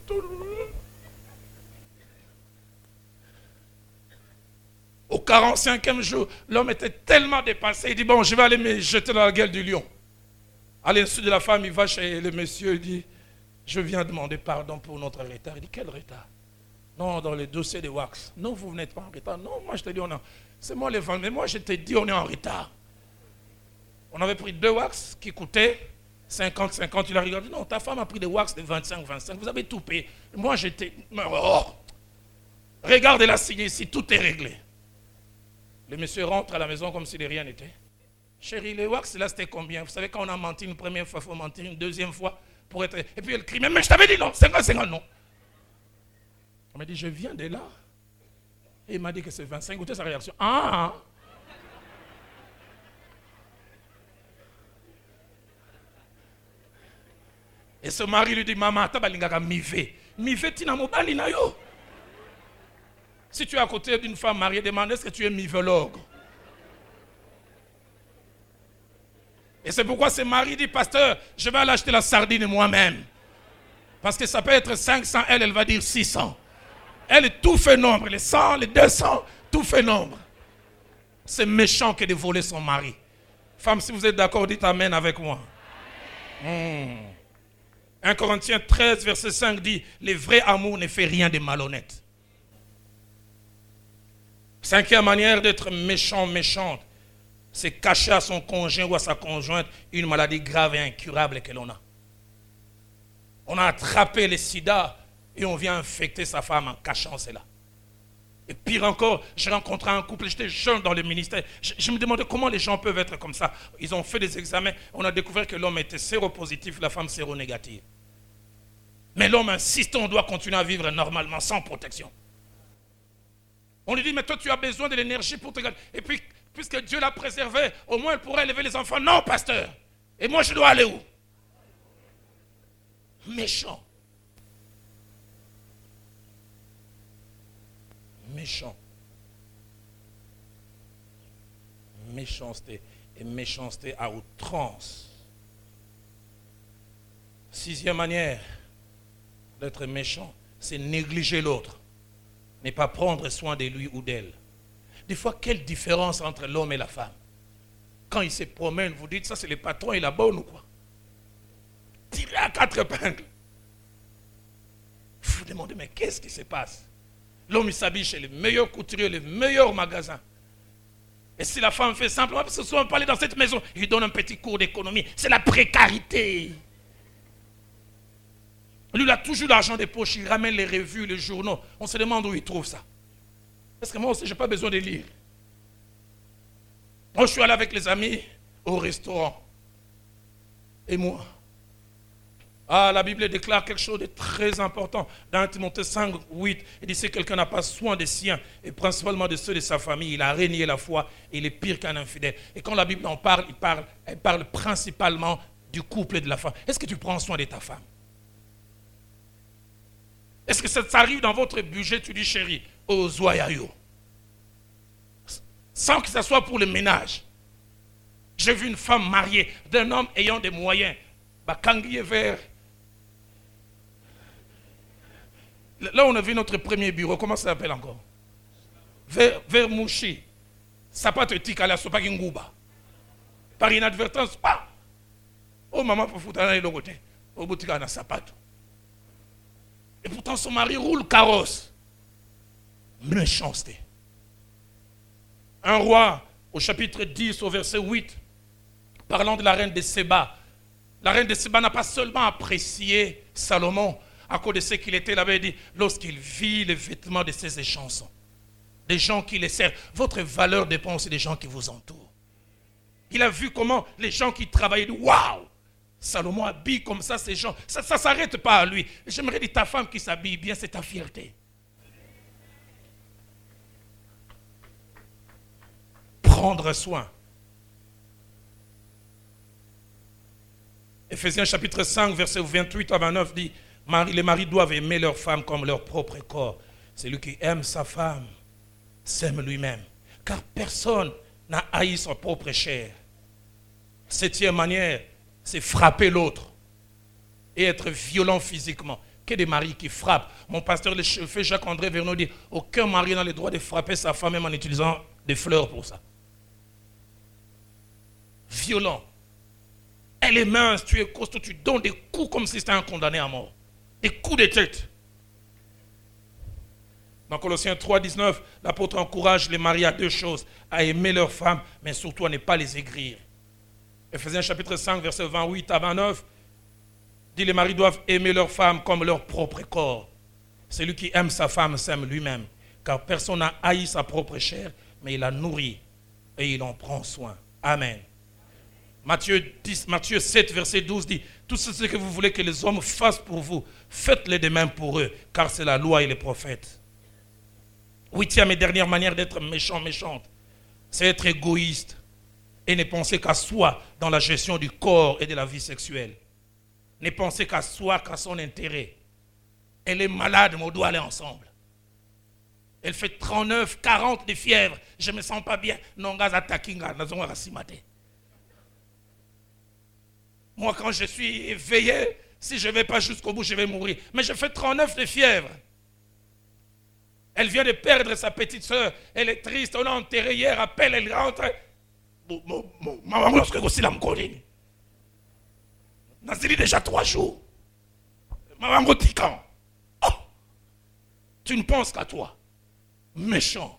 Speaker 2: Au quarante-cinquième jour, l'homme était tellement dépassé, il dit, bon, je vais aller me jeter dans la gueule du lion. À l'insu de la femme, il va chez le monsieur, il dit, je viens demander pardon pour notre retard. Il dit, quel retard? Non, dans le dossier de wax. Non, vous n'êtes pas en retard. Non, moi je te dis, on a... c'est moi le vent, mais moi je te dis, on est en retard. On avait pris deux wax qui coûtaient cinquante, cinquante. Il a regardé, non, ta femme a pris des wax de vingt-cinq, vingt-cinq. Vous avez tout payé. Moi j'étais... Oh. Regardez-la signer ici, tout est réglé. Le monsieur rentre à la maison comme si de rien n'était. Chérie, les wax, là, c'était combien? Vous savez, quand on a menti une première fois, il faut mentir une deuxième fois pour être... Et puis elle crie, mais, mais je t'avais dit non, cinquante, cinquante, non. On m'a dit, je viens de là. Et il m'a dit que c'est vingt-cinq. Écoutez sa réaction. Ah! Et ce mari lui dit, maman, t'as balingaka mivé. Mivé, tina mobali na yo. Si tu es à côté d'une femme mariée, demande est-ce que tu es mivologue. Et c'est pourquoi ce mari dit, pasteur, je vais aller acheter la sardine moi-même. Parce que ça peut être cinq cents, elle, elle va dire six cents. Elle, tout fait nombre, les cent, les deux cents, tout fait nombre. C'est méchant que de voler son mari. Femme, si vous êtes d'accord, dites amen avec moi. Hmm. un Corinthiens treize, verset cinq dit, le vrai amour ne fait rien de malhonnête. Cinquième manière d'être méchant, méchante, c'est cacher à son conjoint ou à sa conjointe une maladie grave et incurable que l'on a. On a attrapé le sida et on vient infecter sa femme en cachant cela. Et pire encore, j'ai rencontré un couple, j'étais jeune dans le ministère, je, je me demandais comment les gens peuvent être comme ça. Ils ont fait des examens, on a découvert que l'homme était séropositif, la femme séronégative. Mais l'homme insiste, on doit continuer à vivre normalement, sans protection. On lui dit, mais toi tu as besoin de l'énergie pour te garder. Et puis, puisque Dieu l'a préservé, au moins elle pourrait élever les enfants. Non, pasteur. Et moi je dois aller où? Méchant. Méchant. Méchanceté. Et méchanceté à outrance. Sixième manière d'être méchant, c'est négliger l'autre. Ne pas prendre soin de lui ou d'elle. Des fois, quelle différence entre l'homme et la femme? Quand ils se promènent, vous dites, ça c'est le patron et la bonne ou quoi? Tirez à quatre épingles. Vous vous demandez, mais qu'est-ce qui se passe? L'homme, il s'habille chez les meilleurs couturiers, les meilleurs magasins. Et si la femme fait simplement, parce que souvent on peut aller dans cette maison, il donne un petit cours d'économie. C'est la précarité. Lui, il a toujours l'argent des poches, il ramène les revues, les journaux. On se demande où il trouve ça. Parce que moi aussi, je n'ai pas besoin de lire. Moi, je suis allé avec les amis au restaurant. et moi. Ah, la Bible déclare quelque chose de très important. Dans Timothée cinq, huit, il dit si quelqu'un n'a pas soin des siens, et principalement de ceux de sa famille, il a renié la foi, et il est pire qu'un infidèle. Et quand la Bible en parle, il parle, elle parle principalement du couple et de la femme. Est-ce que tu prends soin de ta femme? Est-ce que ça, ça arrive dans votre budget, tu dis chérie, aux zoyayo, sans que ce soit pour le ménage? J'ai vu une femme mariée d'un homme ayant des moyens. Bah, quand il est vers... Là, on a vu notre premier bureau. Comment ça s'appelle encore? Vers, vers Mouchi. Sapato tikala sopa kinguba. Par inadvertance, pas. Oh, maman, pour foutre dans le côté. Au bout de sapato. Et pourtant, son mari roule carrosse. Méchanceté. Un roi, au chapitre dix, au verset huit, parlant de la reine de Séba. La reine de Séba n'a pas seulement apprécié Salomon, à cause de ce qu'il était là-bas, il dit, lorsqu'il vit les vêtements de ses échansons, des gens qui les servent, votre valeur dépend aussi des gens qui vous entourent. Il a vu comment les gens qui travaillaient, waouh, Salomon habille comme ça ces gens, ça ne s'arrête pas à lui. J'aimerais dire, ta femme qui s'habille bien, c'est ta fierté. Prendre soin. Éphésiens chapitre cinq, verset vingt-huit à vingt-neuf dit, les maris doivent aimer leur femme comme leur propre corps. Celui qui aime sa femme s'aime lui-même. Car personne n'a haï sa propre chair. Septième manière, c'est frapper l'autre et être violent physiquement. Que des maris qui frappent. Mon pasteur, le chef Jacques-André Verneau dit, aucun mari n'a le droit de frapper sa femme même en utilisant des fleurs pour ça. Violent. Elle est mince, tu es costaud, tu donnes des coups comme si c'était un condamné à mort. Des coups de tête. Dans Colossiens trois, dix-neuf, l'apôtre encourage les maris à deux choses, à aimer leurs femmes, mais surtout à ne pas les aigrir. Éphésiens chapitre cinq, versets vingt-huit à vingt-neuf, dit les maris doivent aimer leurs femmes comme leur propre corps. Celui qui aime sa femme s'aime lui-même, car personne n'a haï sa propre chair, mais il la nourrit et il en prend soin. Amen. Matthieu, dix, Matthieu sept, verset douze dit, tout ce que vous voulez que les hommes fassent pour vous, faites-le de même pour eux, car c'est la loi et les prophètes. Huitième et dernière manière d'être méchant, méchante, c'est être égoïste et ne penser qu'à soi dans la gestion du corps et de la vie sexuelle. Ne penser qu'à soi, qu'à son intérêt. Elle est malade, mais on doit aller ensemble. Elle fait trente-neuf, quarante de fièvre. Je ne me sens pas bien. Non, gaz attaquinga, nous avons racimaté. Moi, quand je suis éveillé, si je ne vais pas jusqu'au bout, je vais mourir. Mais je fais trente-neuf de fièvre. Elle vient de perdre sa petite soeur. Elle est triste. On l'a enterrée hier. Appelle, elle rentre. Maman, lorsque aussi la m'connue. Nazili déjà trois jours. Maman, tikan. Oh! Tu ne penses qu'à toi. Méchant.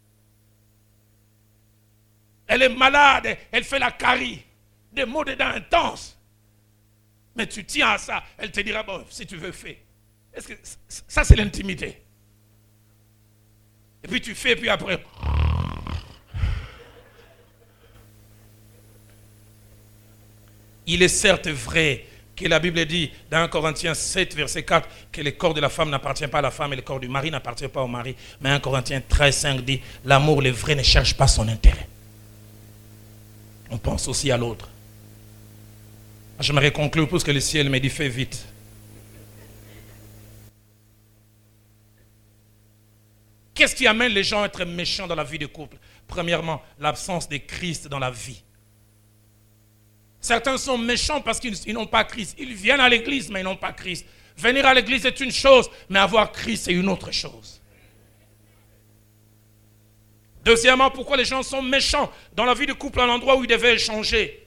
Speaker 2: Elle est malade. Elle fait la carie. Des mots dedans intenses. Mais tu tiens à ça. Elle te dira, bon, si tu veux, fais. Est-ce que ça, c'est l'intimité? Et puis tu fais, puis après... Il est certes vrai que la Bible dit dans un Corinthiens sept, verset quatre, que le corps de la femme n'appartient pas à la femme et le corps du mari n'appartient pas au mari. Mais un Corinthiens treize, cinq dit, l'amour, le vrai, ne cherche pas son intérêt. On pense aussi à l'autre. J'aimerais conclure parce que le ciel me dit, fais vite. Qu'est-ce qui amène les gens à être méchants dans la vie de couple? Premièrement, l'absence de Christ dans la vie. Certains sont méchants parce qu'ils n'ont pas Christ. Ils viennent à l'église, mais ils n'ont pas Christ. Venir à l'église est une chose, mais avoir Christ c'est une autre chose. Deuxièmement, pourquoi les gens sont méchants dans la vie de couple à l'endroit où ils devaient échanger?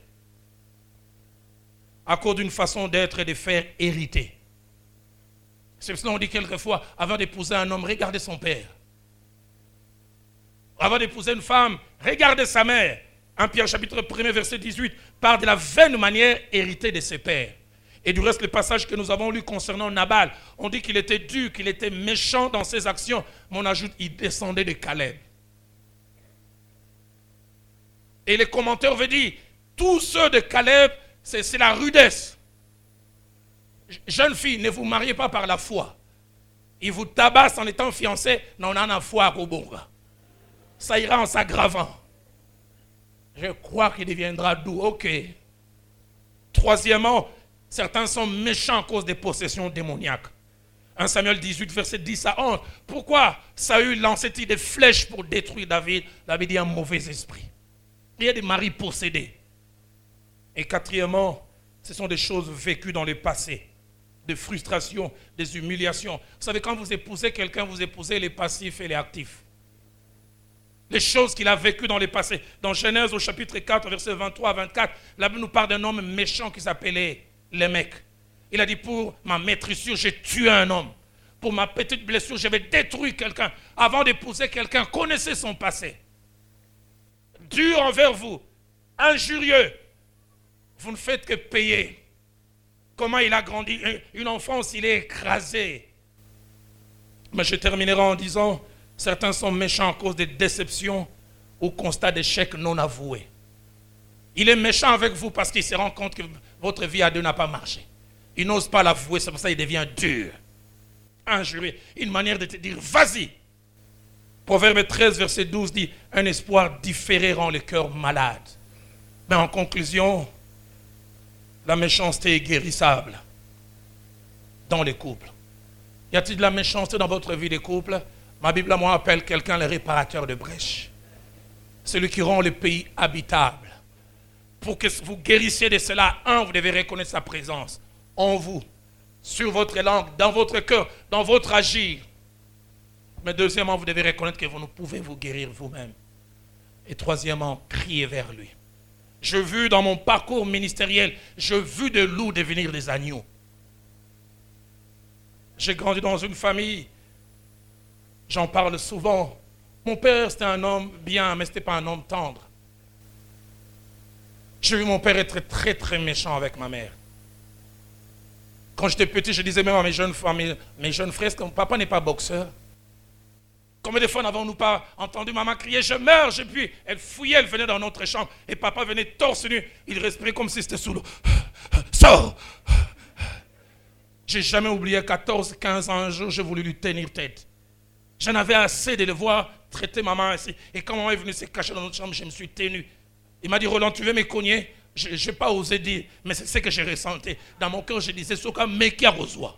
Speaker 2: À cause d'une façon d'être et de faire hériter. C'est pour ça qu'on dit quelquefois, avant d'épouser un homme, regardez son père. Avant d'épouser une femme, regardez sa mère. un Pierre chapitre un, verset dix-huit, parle de la vaine manière héritée de ses pères. Et du reste, le passage que nous avons lu concernant Nabal, on dit qu'il était dur, qu'il était méchant dans ses actions, mais on ajoute, il descendait de Caleb. Et les commentaires veulent dire, tous ceux de Caleb c'est la rudesse. Jeune fille, ne vous mariez pas par la foi. Ils vous tabassent en étant fiancés, non, on en a foi au bon. Ça ira en s'aggravant. Je crois qu'il deviendra doux. Ok. Troisièmement, certains sont méchants à cause des possessions démoniaques. un Samuel dix-huit, verset dix à onze. Pourquoi Saül lançait-il des flèches pour détruire David? David dit un mauvais esprit. Il y a des maris possédés. Et quatrièmement, ce sont des choses vécues dans le passé. Des frustrations, des humiliations. Vous savez, quand vous épousez quelqu'un, vous épousez les passifs et les actifs. Les choses qu'il a vécues dans le passé. Dans Genèse au chapitre quatre, versets vingt-trois à vingt-quatre, la Bible nous parle d'un homme méchant qui s'appelait Lémec. Il a dit, pour ma maîtrissure, j'ai tué un homme. Pour ma petite blessure, je vais détruire quelqu'un. Avant d'épouser quelqu'un, connaissez son passé. Dur envers vous, injurieux. Vous ne faites que payer. Comment il a grandi. Une enfance, il est écrasé. Mais je terminerai en disant, certains sont méchants à cause des déceptions ou constats d'échecs non avoués. Il est méchant avec vous parce qu'il se rend compte que votre vie à deux n'a pas marché. Il n'ose pas l'avouer, c'est pour ça qu'il devient dur. Injurieux. Une manière de te dire, vas-y. Proverbe treize, verset douze dit, un espoir différé rend le cœur malade. Mais en conclusion, la méchanceté est guérissable dans les couples. Y a-t-il de la méchanceté dans votre vie de couple? Ma Bible à moi appelle quelqu'un le réparateur de brèches. Celui qui rend le pays habitable. Pour que vous guérissiez de cela, un, vous devez reconnaître sa présence en vous, sur votre langue, dans votre cœur, dans votre agir. Mais deuxièmement, vous devez reconnaître que vous ne pouvez vous guérir vous-même. Et troisièmement, crier vers lui. J'ai vu dans mon parcours ministériel, j'ai vu des loups devenir des agneaux. J'ai grandi dans une famille, j'en parle souvent. Mon père, c'était un homme bien, mais ce n'était pas un homme tendre. J'ai vu mon père être très, très méchant avec ma mère. Quand j'étais petit, je disais même à mes jeunes, à mes, mes jeunes frères, que mon papa n'est pas boxeur. Combien de fois n'avons-nous pas entendu maman crier, je meurs, et puis elle fouillait, elle venait dans notre chambre, et papa venait torse nu, il respirait comme si c'était sous l'eau. Sors! J'ai jamais oublié, quatorze, quinze ans, un jour, j'ai voulu lui tenir tête. J'en avais assez de le voir traiter maman ainsi. Et quand maman est venue se cacher dans notre chambre, je me suis tenu. Il m'a dit, Roland, tu veux me cogner? Je n'ai pas osé dire, mais c'est ce que j'ai ressenti. Dans mon cœur, je disais, Soka, mais qui a reçoit.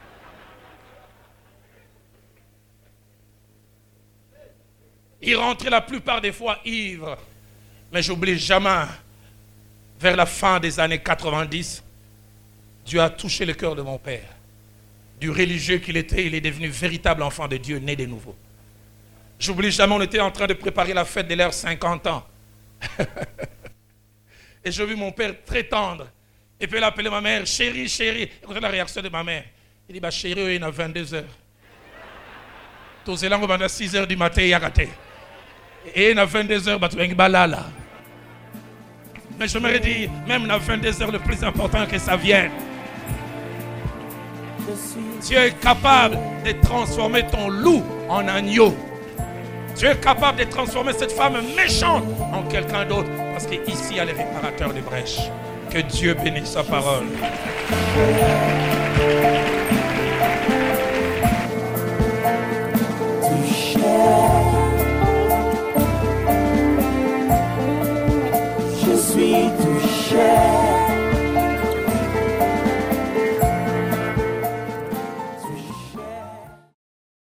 Speaker 2: Il rentrait la plupart des fois ivre. Mais j'oublie jamais, vers la fin des années quatre-vingt-dix, Dieu a touché le cœur de mon père. Du religieux qu'il était, il est devenu véritable enfant de Dieu, né de nouveau. J'oublie jamais, on était en train de préparer la fête de leurs cinquante ans. Et j'ai vu mon père très tendre. Et puis il appelait ma mère, chérie, chérie. Écoutez la réaction de ma mère. Il dit, bah chérie, il y a vingt-deux heures. Tous les langues, à six heures du matin, il y a raté. Et il y a vingt-deux heures, tu es là. Mais je me dis, même à vingt-deux heures, le plus important que ça vienne. Tu es capable de transformer ton loup en agneau. Tu es capable de transformer cette femme méchante en quelqu'un d'autre. Parce qu'ici, il y a les réparateurs de brèches. Que Dieu bénisse sa parole.